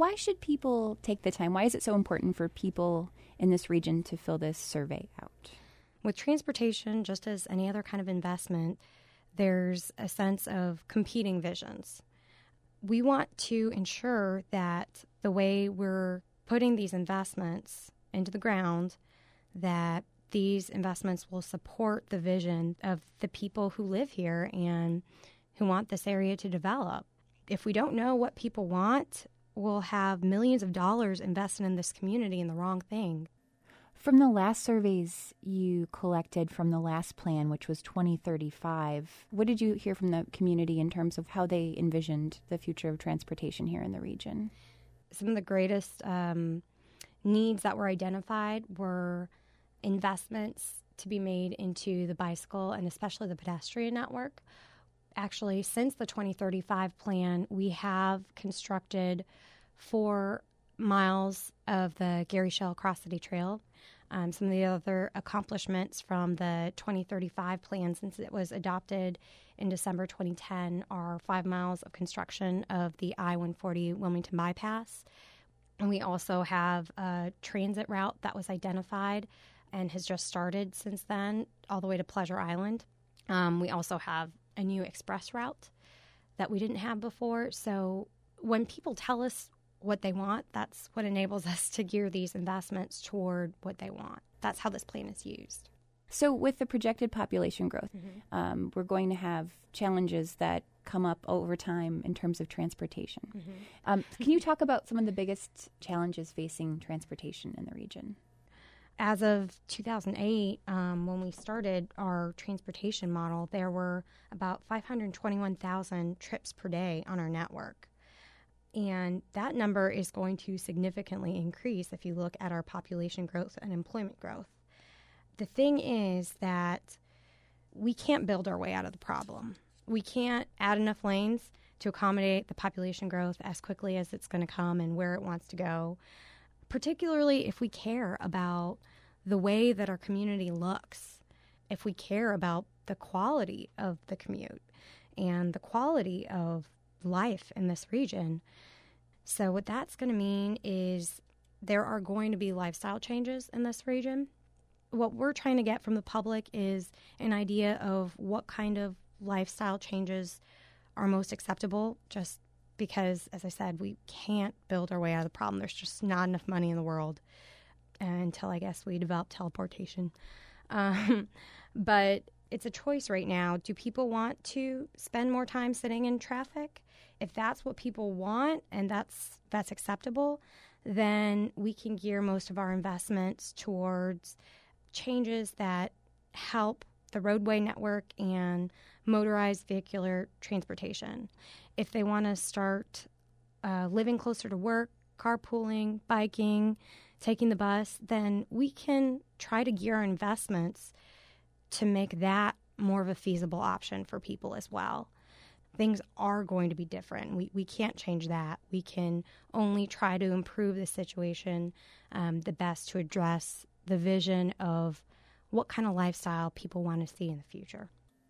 Why should people take the time? Why is it so important for people in this region to fill this survey out? With transportation, just as any other kind of investment, there's a sense of competing visions. We want to ensure that the way we're putting these investments into the ground, that these investments will support the vision of the people who live here and who want this area to develop. If we don't know what people want, we'll have millions of dollars invested in this community in the wrong thing. From the last surveys you collected from the last plan, which was 2035, what did you hear from the community in terms of how they envisioned the future of transportation here in the region? Some of the greatest needs that were identified were investments to be made into the bicycle and especially the pedestrian network. Actually, since the 2035 plan, we have constructed 4 miles of the Gary Shell Cross-City Trail. Some of the other accomplishments from the 2035 plan, since it was adopted in December 2010, are 5 miles of construction of the I-140 Wilmington bypass. And we also have a transit route that was identified and has just started since then, all the way to Pleasure Island. We also have a new express route that we didn't have before. So when people tell us what they want, that's what enables us to gear these investments toward what they want. That's how this plan is used. So with the projected population growth, we're going to have challenges that come up over time in terms of transportation. Can you talk about some of the biggest challenges facing transportation in the region? As of 2008, when we started our transportation model, there were about 521,000 trips per day on our network. And that number is going to significantly increase if you look at our population growth and employment growth. The thing is that we can't build our way out of the problem. We can't add enough lanes to accommodate the population growth as quickly as it's going to come and where it wants to go, particularly if we care about the way that our community looks, if we care about the quality of the commute and the quality of life in this region. So what that's going to mean is there are going to be lifestyle changes in this region. What we're trying to get from the public is an idea of what kind of lifestyle changes are most acceptable, just because, as I said, we can't build our way out of the problem. There's just not enough money in the world until, I guess, we develop teleportation. But it's a choice right now. Do people want to spend more time sitting in traffic? If that's what people want and that's acceptable, then we can gear most of our investments towards changes that help the roadway network and motorized vehicular transportation. If they want to start living closer to work, carpooling, biking, taking the bus, then we can try to gear our investments to make that more of a feasible option for people as well. Things are going to be different. We can't change that. We can only try to improve the situation the best to address the vision of what kind of lifestyle people want to see in the future.